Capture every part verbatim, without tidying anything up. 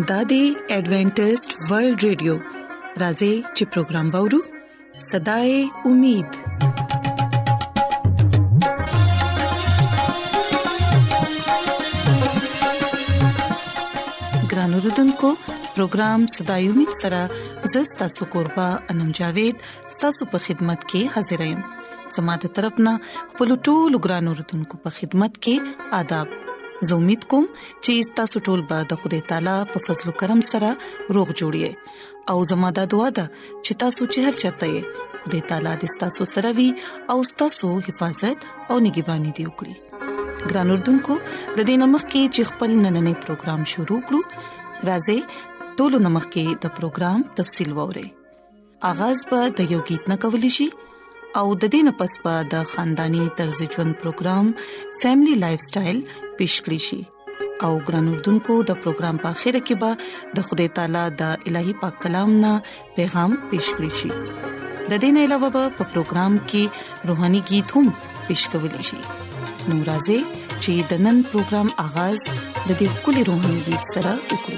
دادی ایڈوینٹسٹ ورلد ریڈیو راځي چې پروگرام وورو صداي امید. ګران اوردونکو پروگرام صداي امید سره زستا سو قربا انم جاوید ستاسو په خدمت کې حاضر یم. سماده طرفنا خپل ټول ګران اوردونکو په خدمت کې آداب. زه امید کوم چې تاسو ټول به د خدای تعالی په فضل او کرم سره روغ جوړی او زموږه دعا ده چې تاسو چې هر چرته یې خدای تعالی دې تاسو سره وي او تاسو حفاظت او نگہبانی دی وکړي. ګران اردوونکو د دې نمخ کې چې خپل نننې پروگرام شروع کړو راځي ټول نمخ کې د پروگرام تفصیل ووري. آغاز به د یو गीत نه کولی شي او د دې نه پس به د خاندانی طرز ژوند پروگرام فیملی لایف سټایل پیش کړی شي او ګران اردوونکو د پروگرام په اخر کې به د خدای تعالی د الهي پاک کلام نه پیغام پیش کړی شي. د دې نه علاوه به په پروگرام کې روحاني गीत هم پیش کولای شي. نو راځي چې د نن پروگرام آغاز د دې خولي روحاني गीत سره وکړو.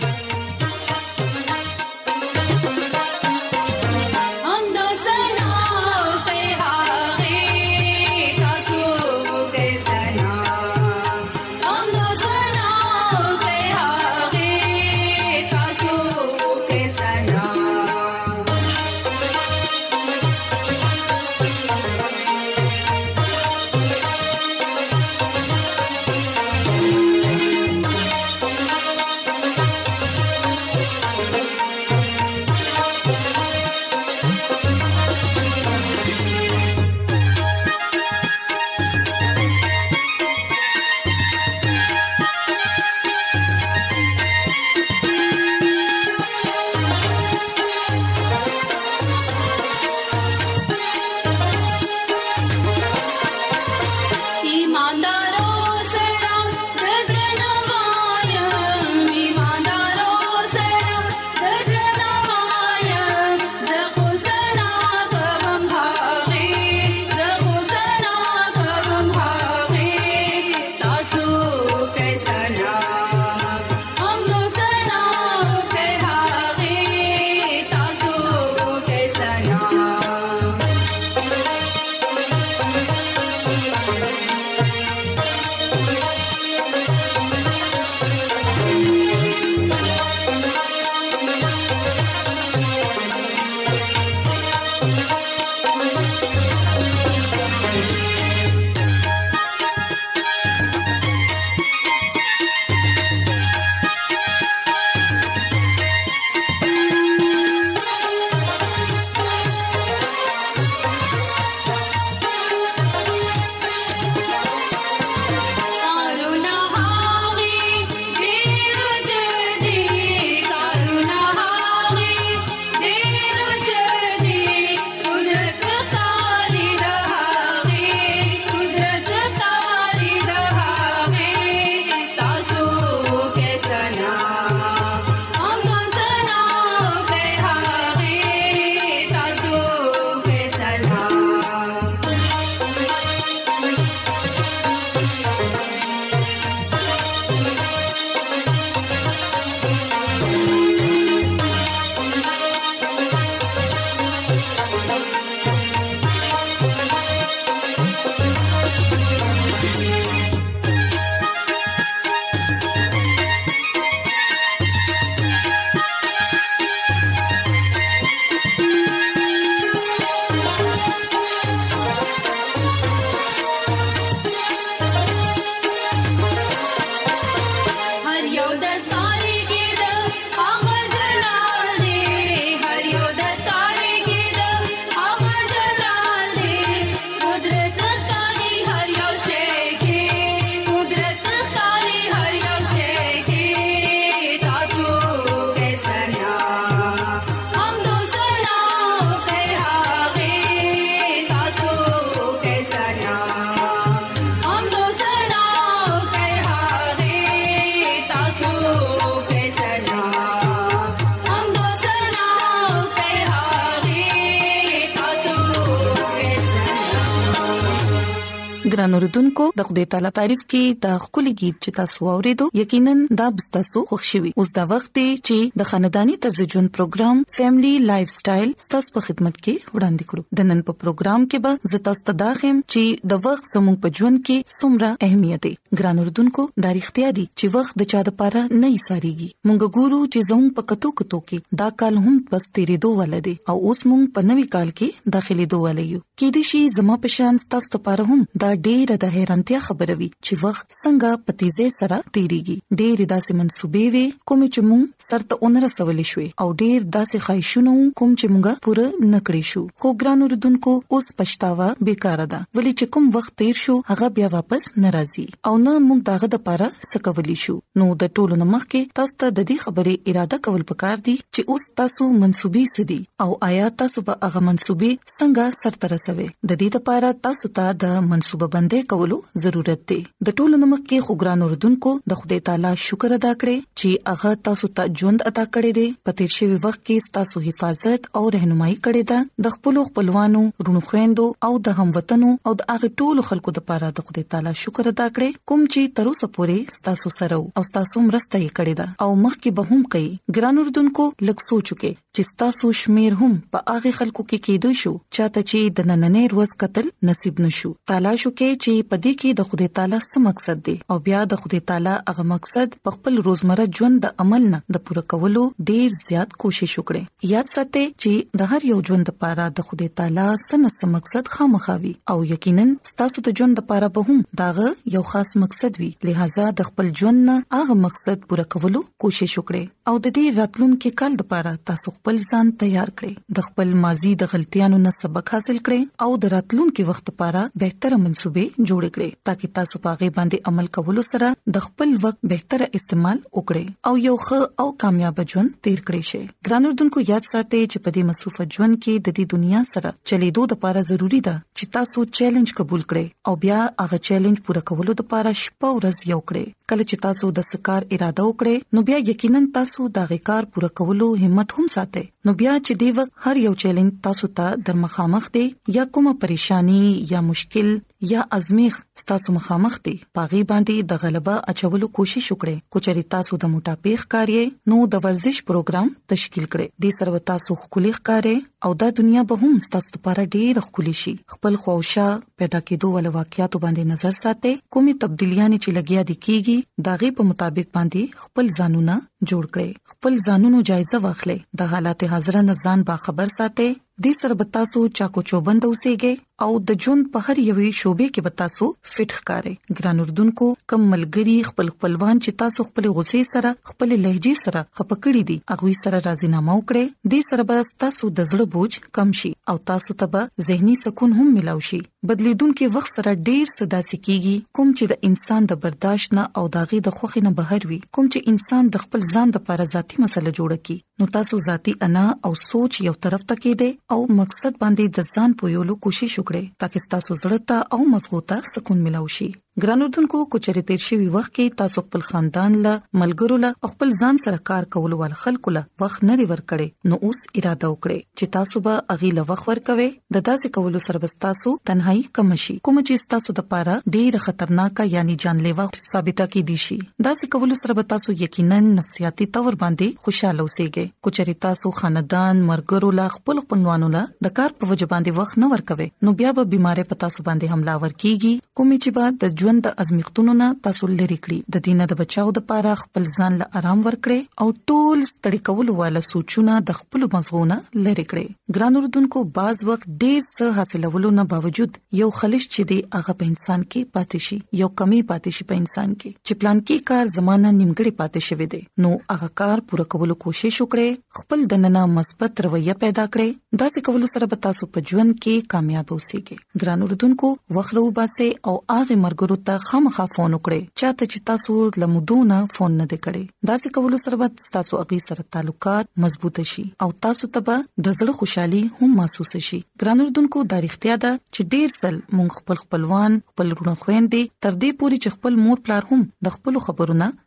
ګران اوردونکو د خدای تعالی تعریف کې د خولي गीत چې تاسو اوریدو یقینا دا تاسو خوشحالي اوس دا وخت دی چې د خاندانی طرز ژوند پروګرام فیملی لایف سټایل تاسو په خدمت کې وړاندې کړو د نن په پروګرام کې به زه تاسو ته داخم چې د وخت زموږ په ژوند کې څومره اهمیت دی ګران اوردونکو دا اړتیا دي چې وخت د چا د پاره نه ایساريږي مونږ ګورو چې زموږ په کتو کتو کې دا کال هم بس تیرې دوه ولدي او اوس مونږ په نوي کال کې داخلي دوه ولیو کې دي شي زما په شان تاسو ته پاره هم دا ډېر د حیرانتیا خبره وي چې وخت څنګه په تیزه سره تیریږي ډېر داسې منسوبې وي کوم چې مونږ سرته اونره سوالې شوې او ډېر داسې خواهشونه کوم چې مونږه پوره نکړې شو خو ګران اوردونکو اوس پښتاوه بیکاره ده ولې چې کوم وخت تیر شو هغه بیا واپس ناراضي او نه مونږ داغه د پاره سکولی شو نو د ټولو نمخ کې تاسو ته د دې خبرې اراده کول پکار دي چې اوس تاسو منسوبې سدي او آیا تاسو به هغه منسوبې څنګه سرته رسوي د دې لپاره تاسو ته د منسوبه بندۍ کولو ضرورت دی د ټولو نمک کې خو ګران اوردونکو د خدای تعالی شکر ادا کړئ چې هغه تاسو ته ژوند عطا کړی دی په تیر شوی وخت کې تاسو حفاظت او رهنمایي کړې ده د خپل خپلوانو رونو خويندو او د هموطنو او د هغه ټولو خلکو لپاره د خدای تعالی شکر ادا کړئ کوم چې تر اوسه پورې تاسو سره او تاسو مرسته یې کړې ده او مخکې به هم کوي ګران اوردونکو لږ سوچو کې چې تاسو شمیر هم په هغه خلکو کې کېدو شو چاته چې د نننې ورځ قتل نصیب نشو تلاش وکړئ چې په دې کې د خدای تعالی څه مقصد دی او بیا د خدای تعالی هغه مقصد په خپل روزمره ژوند د عمل نه د پوره کولو ډیر زیات کوشش وکړئ یاد ساتئ چې د هر یو ژوند لپاره د خدای تعالی څه مقصد خامخاوي او یقینا ستاسو د ژوند لپاره به هم داغه یو خاص مقصد وي لہذا د خپل ژوند نه هغه مقصد پوره کولو کوشش وکړئ او د دې راتلونکي کال لپاره تاسو خپل ځان تیار کړئ د خپل ماضي د غلطیانو نه سبق حاصل کړئ او د راتلونکي وخت لپاره بهتره منسوبې جوړ کړئ ترڅو تاسو په هغه باندې عمل کولو سره د خپل وخت بهتره استعمال وکړئ او یو ښه او کامیاب ژوند تیر کړئ شئ ګران اوردونکو یاد ساتئ چې په دې مصروف ژوند کې د دې دنیا سره چلیدو لپاره ضروری ده چې تاسو چیلنج قبول کړئ او بیا هغه چیلنج پوره کولو لپاره شپه ورځ یو کړئ کله چې تاسو د سکار اراده وکړئ نو بیا یقینا تاسو دا غکار پوره کولو همت هم ساتئ نو بیا چې دی وخت هر یو چیلنج تاسو ته در مخامخ دی یا کومه پریشانی یا مشکل یا ازمیخ تاسو مخامخ دی پاغي باندې د غلبه اچولو کوشش وکړئ کو چری تاسو د موټاپیخ کاریه نو د ورزش پروګرام تشکیل کړئ د سرو تاسو خولي ښکارې او د دنیا به هم تاسو لپاره ډیر خولي شي خپل خوښه پیدا کېدو ول واقعیت باندې نظر ساتئ کومي تبدیلیاں چې لګیا دي کیږي داغه په مطابق باندې خپل ځانونه جوړ کړئ خپل ځانونو جایزه واخلئ د حالات حاضره نه ځان با خبر ساتئ د سربتاسو چاکو چوبند اوسېږي او د ژوند په هر یوې شوبې کې بتاسو فټ ښکارې ګران اردوونکو کم ملګری خپل خپلوان چې تاسو خپل غصې سره خپل لهجې سره خپکړې دي هغه سره راضینامه وکړئ د سرباس تاسو د زړه بوج کم شي او تاسو ته به ذهني سکون هم ملاوي شي بدلیدونکو وخت سره ډیر صدا سکیږي کوم چې د انسان د برداشت نه او داغي د خوخي نه بهر وي کوم چې انسان د خپل ځان د لپاره ذاتی مسله جوړه کی نو تاسو ذاتی انا او سوچ یو طرف ته کې دي او مقصد باندې د ځان پویولو کوشش وکړئ ترڅو تاسو زړه ته او مضغوطه سکون ملاوي شي ګران اردوونکو کو چرته تیر شوی وخت کې تاسو خپل خاندان له ملګرو له خپل ځان سره کار کول ول خلکو له وخت نه دی ورکړي نو اوس اراده وکړئ چې تاسو به اغي له وخت ورکوي د داسې کولو سره بس تاسو تنهایی کم شي کوم چې تاسو د پاره ډیر خطرناک یعنی جانلیوا ثابته کې دي شي داسې کولو سره به تاسو یقینا نفسیاتي تور باندې خوشاله اوسئ کو چرته تاسو خاندان مرګرو له خپل خپلوانو له د کار په وجه باندې وخت نه ورکوي نو بیا به بيمارې په تاسو باندې حمله ور کیږي کوم چې به د ژوند د ازمیختونو نه تاسو لری کړی د دینه د بچاو د پاره خپل ځان له آرام ورکړي او ټول ستړي کول والا سوچونه د خپل مزغونه لری کړي ګران اردوونکو باز وخت ډیر څه حاصلولو نه باوجود یو خلش چې دی هغه په انسان کې پاتې شي یو کمی پاتې شي په انسان کې چې پلان کې کار زمانہ نیمګړی پاتې شوی دی نو هغه کار پوره کولو کوشش وکړي خپل دننه مثبت رویه پیدا کړي دا څه کول سره به تاسو په ژوند کې کامیاب اوسئ ګران اردوونکو وخت رو باسه او هغه مرګرو ته خامخا فون وکړئ چاته چې تاسو لمدونه فون نه وکړي دا څه کول سره به تاسو اغي سره تعلقات مضبوط شي او تاسو ته به د زړه خوشحالي هم محسوس شي ګران اردوونکو دا اړتیا ده چې ډیر سل مونږ خپل خپلوان خپل رونه خويندې تر دې پوري چې خپل مور پلار هم د خپل خبرونه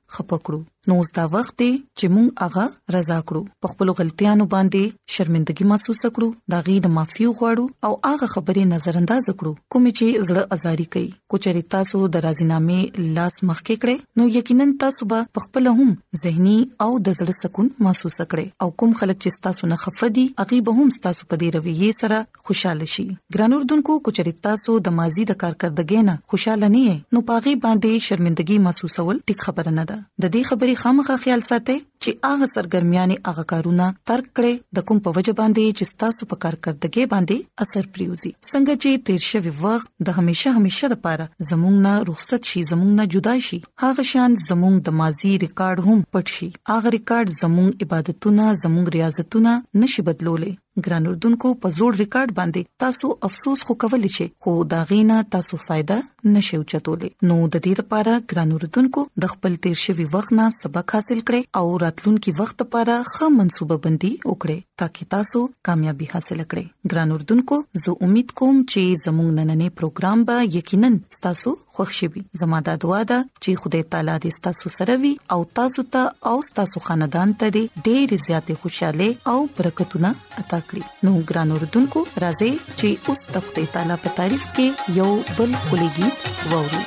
خپکړو. نو اوس دا وخت دی چې مونږ هغه رضا کړو، په خپل غلطیانو باندې شرمندګي محسوس کړو، دا غي د معافي غواړو او هغه خبرې نظر انداز کړو کوم چې زړه ازاري کوي. کو چېرې تاسو د راضینامې لاس مخکې کړئ نو یقینا تاسو به په خپل هم ذهني او د زړه سکون محسوس کړئ او کوم خلک چې تاسو نه خفدي هغه به هم تاسو په دې رویه سره خوشاله شي. ګران اردوونکو، کو چېرې تاسو د ماضي د کارکردګۍ نه خوشاله نه یې نو پاغي باندې شرمندګي محسوسول ټیک خبره نه ده. د دې خبرې خامخا خیال ساتئ چې هغه سرګرمیانې هغه کارونه ترک کړئ د کوم په وجه باندې چې تاسو په کارکردګۍ باندې اثر پریوزي. څنګه چې تیر شوی وخت د همیشه همیشه لپاره زموږ نه رخصت شي، زموږ نه جدا شي، هغه شان زموږ د ماضي ریکارډ هم پټ شي. هغه ریکارډ زموږ عبادتونه، زموږ ریاضتونه نشي بدلولې. ګران اردوونکو، په زوړ ریکارډ باندې تاسو افسوس خو کولی شئ خو دا غینه تاسو فائدہ نشئ چتولې. نو د دې لپاره ګران اردوونکو د خپل تیر شوی وخت نه سبق حاصل کړئ او راتلونکي وخت لپاره ښه منصوبه بندي وکړئ ترڅو تاسو کامیابی حاصل کړئ. ګران اردوونکو، زه امید کوم چې زموږ نننې پروګرام به یقینا تاسو خوښ شي. زما د دعا ده چې خدای تعالی دې تاسو سره وي او تاسو ته او تاسو خاندان ته ډېر زیاتې خوشاله او برکتونه عطا کړي. نو ګران اردوونکو، راځي چې اوس د خدای تعالی په تعریف کې یو بل کلیګي وورو.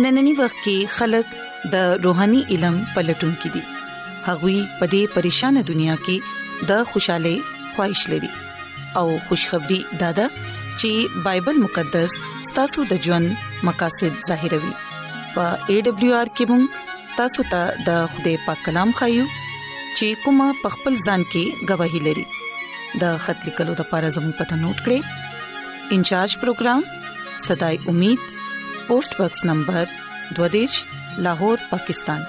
پنننی وخت کې خلک د روحاني علم پلټون کې دي. هغوی په دې پریشان دنیا کې د خوشاله خواهش لري او خوشخبری دادا چې بایبل مقدس ستاسو د ژوند مقاصد ظاهروي. په ای ډبلیو آر کې مونږ تاسو ته د خدای پاک کلام خایو چې کومه پخپل ځان کې گواہی لري. د خط لیکلو لپاره زموږ پته نوٹ کړئ. انچارج پروگرام صداي امید، پوسټ باکس نمبر دوه لاهور پاکستان.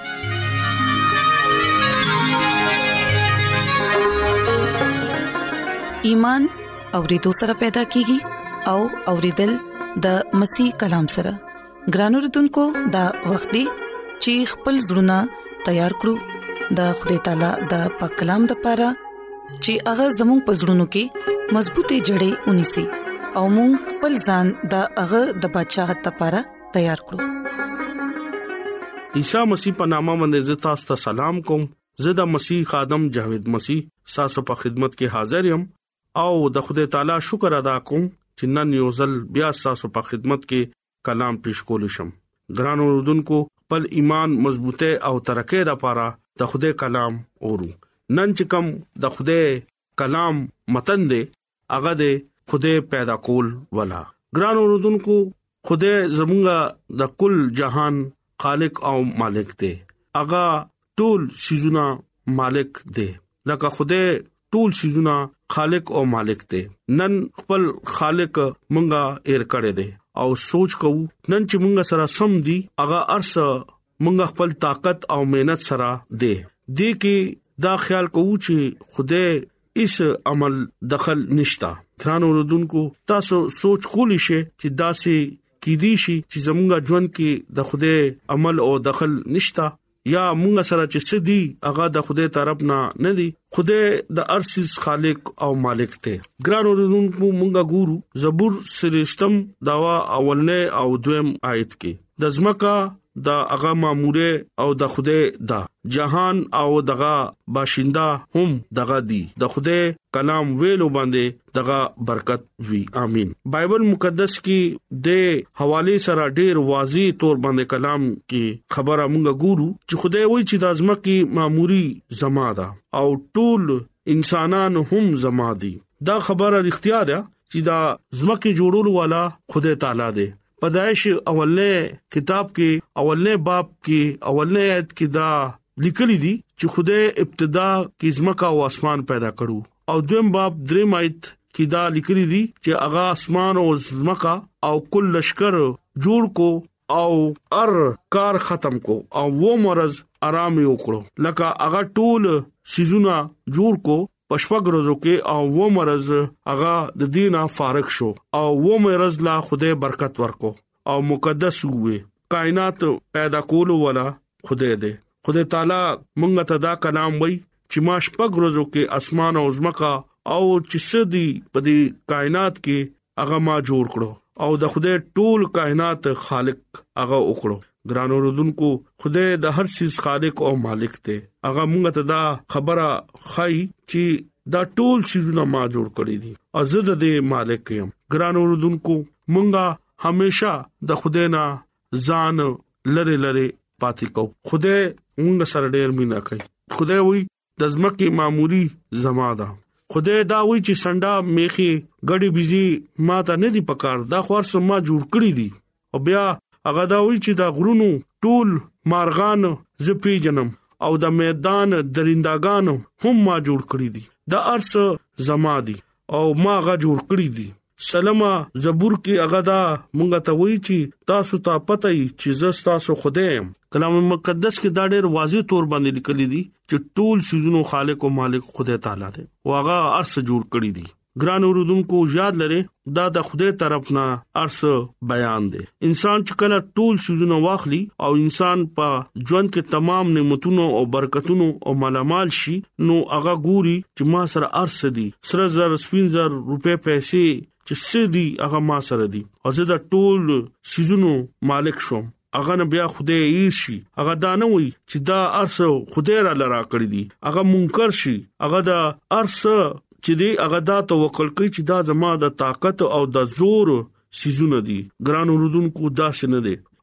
ایمان اورېدو سره پیدا کیږي او اورېدل د مسیح کلام سره. ګرانو اوردونکو، دا وخت دی چې خپل زړونه تیار کړو د خدای تعالی د پاک کلام لپاره چې هغه زموږ په زړونو کې مضبوطې جړې ونیسي او موږ خپل ځان د هغه د بچاغت لپاره تیار کړو. عیسی مسیح په نامه باندې تاسو ته سلام کوم. زه د مسیح خادم جاوید مسیح تاسو په خدمت کې حاضر یم او د خدای تعالی شکر ادا کوم چې نن یو ځل بیا تاسو په خدمت کې کلام پیش کول شم. ګرانو اوردونکو، خپل ایمان مضبوطه او ترقه لپاره د خدای کلام اورو. نن چې کوم د خدای کلام متن دی هغه د خدای پیدا کول ولا. ګرانو اوردونکو، خدای زمونږه د کل جهان خالق او مالک دی. هغه ټول شیزونه مالک دی. لکه خدای ټول شیزونه خالق او مالک دی. نن خپل خالق مونږه ایر کړی دی او سوچ کوو نن چې مونږ سره سم دي هغه ارس مونږ خپل طاقت او مهنت سره دی. دې کې دا خیال کوو چې خدای اس عمل دخل نشتا. ترانو ردونکو، تاسو سوچ کولی شئ چې داسې کې دي شي چې زمونږ ژوند کې د خدای عمل او دخل نشتا یا مونږ سره چې سدي هغه د خدای طرف نه نه دي. خدای د ارسیس خالق او مالک ته. ګرانو ردونکو، مونږه ګورو زبور سرشتم داوا اولنه او دویم آیت کې د زمکا دا هغه ماموره او د خدای دا جهان او دغه باشنده هم دغه دی. د خدای کلام ویلو باندې دغه برکت وی. امين. بایبل مقدس کې د حواله سره ډیر واضح تور باندې کلام کې خبره مونږ ګورو چې خدای وایي چې د ازمکه ماموري زما ده او ټول انسانان هم زما دي. دا خبره اختیار ده چې دا ازمکه جوړول والا خدای تعالی دی. پیدائش اولنه کتاب کې اولنه باب کې اولنه آیت کې دا لیکلي دي چې خدای ابتدا کې زمکا او اسمان پیدا کړو او دویم باب دریم آیت کې دا لیکلي دي چې هغه اسمان او زمکا او کل لشکر جوړ کو او ار کار ختم کو او و مرز آرام وکړو. لکه هغه ټول سيزونه جوړ کو پښپګ روزو کې او و مرز هغه د دینه فارغ شو او و مرز لا خدای برکت ورکو او مقدس وي. کائنات پیدا کولو والا خدای دی. خدای تعالی مونږ ته دا کلام وای چې ما شپږ روزو کې اسمان او زمکا او چې سدي په دې کائنات کې هغه ما جوړ کړو او د خدای ټول کائنات خالق هغه وکړو. ګرانو رودونکو، خدای د هر چیز خالق او مالک دی. هغه مونږ ته دا خبره خای چې دا ټول شیزونه ما جوړ کړی دي او زه د دې مالک یم. ګرانو رودونکو، مونږه همیشه د خدای نه ځان لری لری پاتې کو. خدای مونږ سره ډېر مینا کوي. خدای وی د ځمکې معمولی زما ده. خدای دا وی چې سنډا میخي غړي بيزي ما ته نه دي پکار، دا خور سم ما جوړ کړی دي. او بیا هغه دا وی چې دا غرونو ټول مارغان زپی جنم او د میدان درندگان هم ما جوړ کړی دي. دا ارس زما دي او ما غا جوړ کړی دي. سلمہ زبور کې هغه دا مونږ ته وی چې تاسو ته پته ای چې زه تاسو خدای يم. کلام مقدس کې دا ډېر واضح تور باندې لیکلي دي چې ټول شیزونو خالق او مالک خدای تعالی دی او هغه ارس جوړ کړی دي. ګران اوردونکو، یاد لرئ دا د خدای طرف نه ارس بیان دی. انسان چې کله ټول شیزونه واخلي او انسان په ژوند کې تمام نعمتونو او برکتونو او مالامال شي، نو هغه ګوري چې ما سره ارس دي، سره زر سپین زر روپے پیسې چې سدي هغه ما سره دي او زه د ټول شیزونو مالک شوم. هغه نه بیا خدای ایشي، هغه دا نه وي چې دا ارس خدای را لرا کړی دي. هغه منکر شي، هغه دا ارس چې دی هغه دا توکل کوي چې دا زما د طاقت او د زور سيزونه دي. ګران اوردونکو، دا څنګه دي؟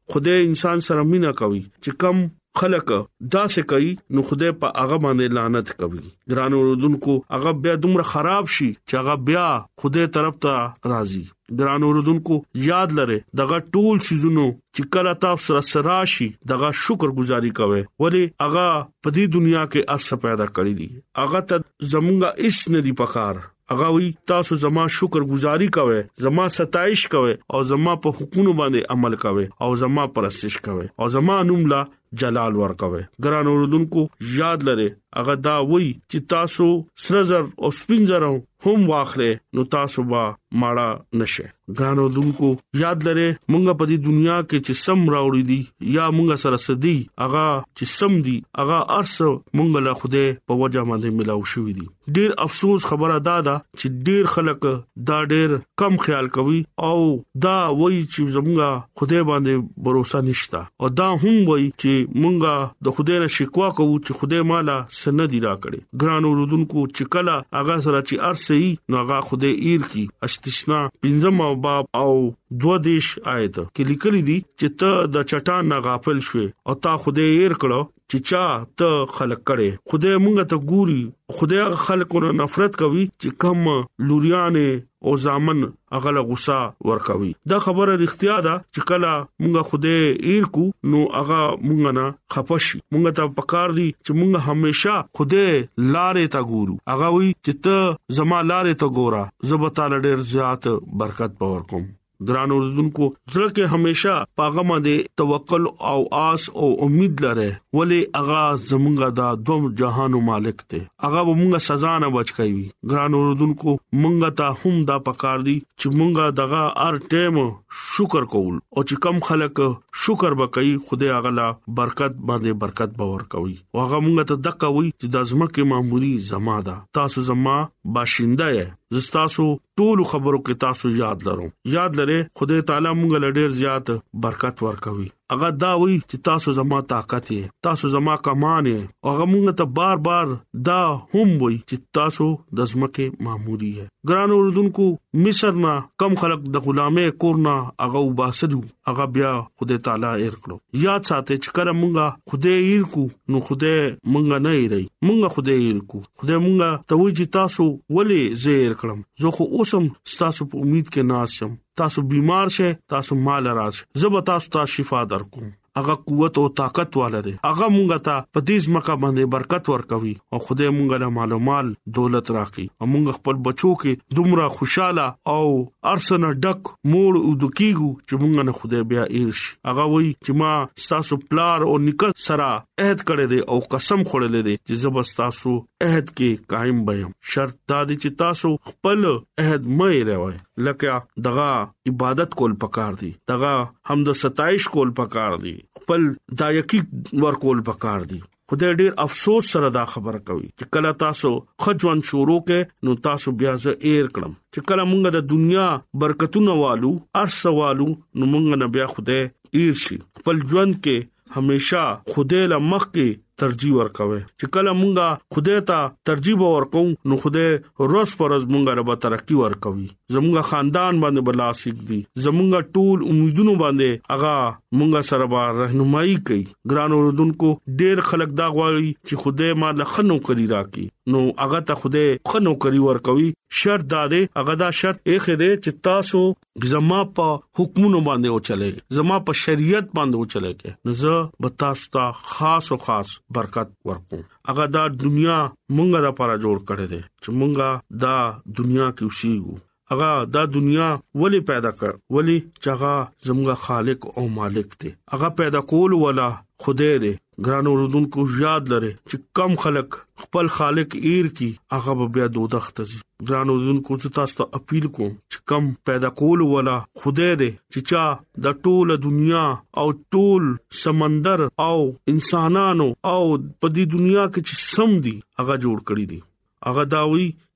خدای انسان سره مینا کوي چې کم خلق دا سه کوي نو خدای په هغه باندې لعنت کوي. ګران اوردونکو هغه بیا دومره خراب شي چې هغه بیا خدای طرف ته راځي. ګران اوردونکو یاد لره دغه ټول شیزونو چې کله تاسو سره سراشي دغه شکر گزاري کوي ولی هغه په دې دنیا کې ارسه پیدا کړی دي. هغه ته زمونږه اس نه دی پکار. هغه وی تاسو زما شکر گزاري کوئ، زما ستایش کوئ او زما په حکمونو باندې عمل کوئ او زما پرستش کوئ او زما نوم لا جلال ور کوئ. ګران اوردونکو یاد لره هغه دا وی چې تاسو سرزر او سپینزر هم واخلې نو تاسو با ماړه نشه. ګران اوردونکو یاد لره مونږ په دې دنیا کې چې سم راوړی دي یا مونږ سره سدي هغه چې سم دي هغه ارس مونږ له خوده په وجه باندې ملاو شوې دي. ډیر افسوس خبره دا ده چې ډیر خلک دا ډیر کم خیال کوي او دا وایي چې زمونږه خوده باندې باور نشته او دا هم وایي چې مونږه د خوده نه شکوا کوو چې خوده مالا سندي را کړي. ګران اوردونکو چې کله هغه سره چې ارس نو هغه خوده ایر کی استثنا پنځم او باب او دو دیش آیت کې لیکلي دي چې ته د چټان نه غافل شوې او تا خوده ایر کړو چې چا ته خلق کړي. خوده مونږ ته ګوري خوده خلقونو نفرت کوي چې کم لوریانه او زامن هغه غصه ور کوي. دا خبره اړتیا ده چې کله مونږ خوده ایر کو نو هغه مونږ نه خپشي. مونږ ته پکار دي چې مونږ همیشه خوده لارې ته ګورو. هغه وي چې ته زما لارې ته ګورا زبطاله ډېر زیات برکت پور کوم. ګران اوردونکو زړه کې همیشه پاغه باندې توکل او آس او امید لره ولی هغه زمونږه دا دوم جهانو مالک ته هغه مونږه سزا نه بچ کوي. ګران اوردونکو مونږه ته هم دا پکار دي چې مونږه دغه ار ټیم شکر کول او چې کم خلک شکر وکړي خدای هغه لا برکت باندې برکت باور کوي. هغه مونږه ته دک کوي چې د ازمکه معمولی زما ده تاسو زما باشنده یې زستاسو ټول خبرو کې تاسو یاد لرو. یاد لره خدای تعالی مونږ له ډېر زیات برکت ورکوي. هغه دا وی چې تاسو زما طاقت یې تاسو زما کمان یې هغه مونږ ته بار بار دا هم وی چې تاسو د ځمکه ماموري یې. ګران اوردونکو مصر نه کم خلق د غلامه کورنا هغه وباسدو هغه بیا خدای تعالی ایر کړو. یاد ساتئ چې کله مونږه خدای ایر کو نو خدای مونږ نه ایري مونږه خدای ایر کو خدای مونږه ته وی چې تاسو ولې زیر کړم زه خو اوسم تاسو په امید کې ناشم تاسو بیمار شه تاسو مال راځي زب تاسو ته شفا درکوم. هغه قوت او طاقت والده هغه مونږ ته په دې ځمکه باندې برکت ورکوي او خدای مونږ له مال او مال دولت راکړي او مونږ خپل بچو کې دومره خوشاله او ارسنه ډک موړ او دکیګو چې مونږ نه خدای بیا ایش. هغه وای چې ما تاسو پلار او نکل سره عہد کړی دی او قسم خوړلې دی چې زب تاسو عہد کې قائم بیم. شرط دا دی چې تاسو خپل عہد مې راوي لکه دغه عبادت کول پکار دي دغه حمد ستایش کول پکار دي خپل دایکی ور کول پکار دي. خدای ډیر افسوس سره دا خبره کوي چې کله تاسو خجوان شروع کې نو تاسو بیا ز ایر کړم چې کله مونږ د دنیا برکتونه والو ارسوالو نو مونږ نه بیا خدای ایر شي. خپل ژوند کې همیشه خدای له مخ کې ترجیح ورکوي چې کله مونږه خدای ته ترجیح ورکو نو خدای روز پر روز مونږه رب ترقی ورکوي. زمونږه خاندان باندې بلاسیک دي زمونږه ټول امیدونو باندې هغه مونږه سره به راهنمایي کوي. ګران اوردونکو ډېر خلک دا غواړي چې خدای ما له خنو کری راکړي نو هغه ته خدای خنو کری ورکوي. شرط دا دی هغه دا شرط یې خره چې تاسو زما په حکمونو باندې او چلے زما په شریعت باندې او چلے کې نو زه به تاسو ته خاص او خاص برکت ورکوم. هغه دا دنیا مونږه لپاره جوړ کړې ده چې مونږه دا دنیا کې اوسېږو. هغه دا دنیا ولی پیدا کړ ولی چې هغه زموږ خالق او مالک دی. هغه پیدا کول ولا خدای دی. ګران اوردونکو یاد لره چې کم خلق خپل خالق ایر کی هغه بیا دوزخ ته ځي. ګران اوردونکو تاسو ته اپیل کوم چې کم پیدا کول ولا خدای دی چې چا د ټول دنیا او ټول سمندر او انسانانو او په دې دنیا کې چې سم دي هغه جوړ کړی دي. هغه داوي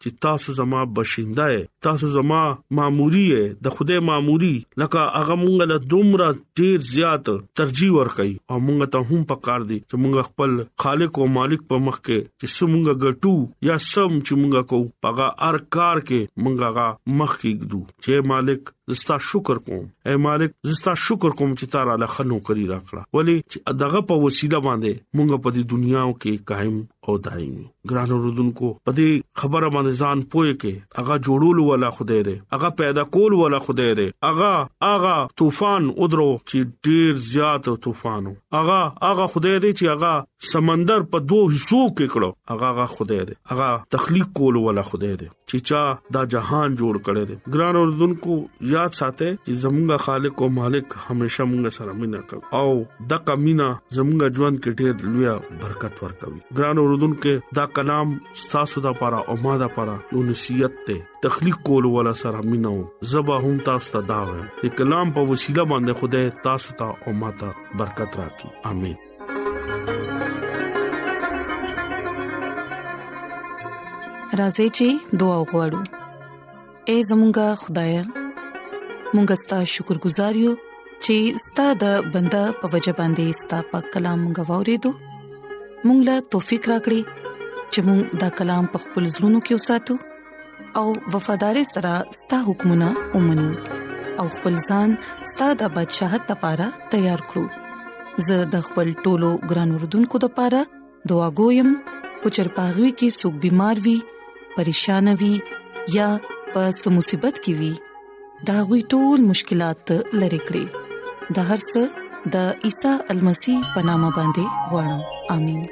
چې تاسو زما بشینده یې، تاسو زما ماموري یې، د خدای ماموري لکه هغه مونږ له دومره ډیر زیات ترجیح ورکړي او مونږ ته هم پکار دي چې مونږ خپل خالق او مالک په مخ کې چې څنګه ګټو یا سم چې مونږ کو پغا ار کار کې مونږه مخ کې ګدو چې مالک زستا شکر کوم، اے مالک زستا شکر کوم چې تارا له خنو کری راکړه، ولی چې دغه په وسیله باندې مونږ په دې دنیا کې قائم او دائم ګران اوردونکو په دې خبره باندې ځان پوي کې هغه جوړول ولا خدای دې، هغه پیدا کول ولا خدای دې، هغه هغه طوفان ودرو چې ډیر زیات طوفانو، هغه هغه خدای دې چې هغه سمندر په دوه حصو کې کړو، هغه هغه خدای دې، هغه تخلیق کول ولا خدای دې چې چا دا جهان جوړ کړی دې ګران اوردونکو یاد ساته چې زمونږ خالق او مالک همیشه مونږ سره مینا کوي او د کمینا زمونږ ژوند کې ډېر لوی برکت ورکوي ګران اوردونکو دا کلام ستاسو د لپاره او ما د لپاره یو نصیحت ته تخلیق کول ولا سره مینو زبا هم تاسو ته دا وایم چې کلام په وسیله باندې خدای تاسو ته او ما ته برکت راکړي امين راځي چې دعا وغوړو اے زمونږ خدای مونږ ستاسو شکرګزار یو چې ستاسو د بندا په وجه باندې ستاسو په کلام غوړې دو مونږ لا توفیق راکړي چې مونږ دا کلام په خپل زړونو کې وساتو او وفادار سره ستاسو حکمونه ومنو او خپل ځان ستاسو د بدشاہت لپاره تیار کړو زه د خپل ټولو ګران وردونکو لپاره دعا کوم چې چرپاغوي کې څوک بیمار وي پریشان وي یا په مصیبت کې وي دا غوي ټول مشکلات لری کړی د هر څه د عیسی المسی په نامه باندې غواړم امين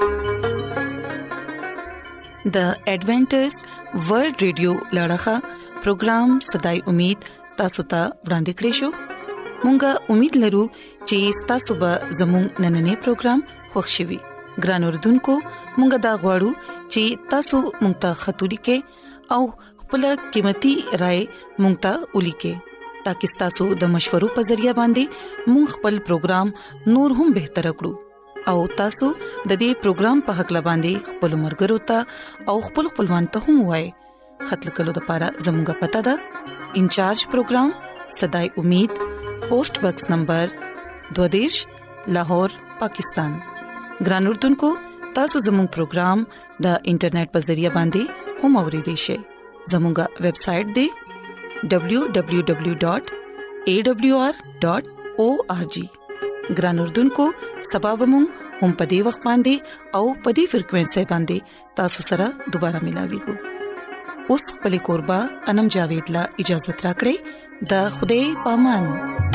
د ایڈونچر ورلد ریډیو لړغا پروگرام صداي امید تاسو ته وړاندې کړی شو مونږه امید لرو چې تاسو به زموږ نننې پروگرام خوښیوي ګران اوردونکو مونږه دا غواړو چې تاسو مونږ ته خطوړي کې او خپل قیمتي رائے مونږ ته ولیکې تاکي تاسو د مشورو په ذریعہ باندې مونږ خپل پروگرام نور هم بهتر کړو او تاسو د دې پروگرام په حق لباندي خپل مرګرو ته او خپل خپلوان ته هم وایي خط لیکلو د لپاره زموږه پته ده انچارج پروگرام صداي امید پوسټ باکس نمبر دوه لاهور پاکستان ګران اردوونکو تاسو زموږ پروگرام د انټرنیټ په ذریعہ باندې هم اوريدي شئ زموږه ویب سټ د دبليو دبليو دبليو ډاٹ اے ڈبلیو آر ډاٹ او آر جی ګران اردوونکو سبب مون هم پدی وخت باندې او پدی فریکوينسي باندې تاسو سره دوپاره ملاويږو اوس په لیکوربا انم جاوید لا اجازه ترا کړی د خوده پامان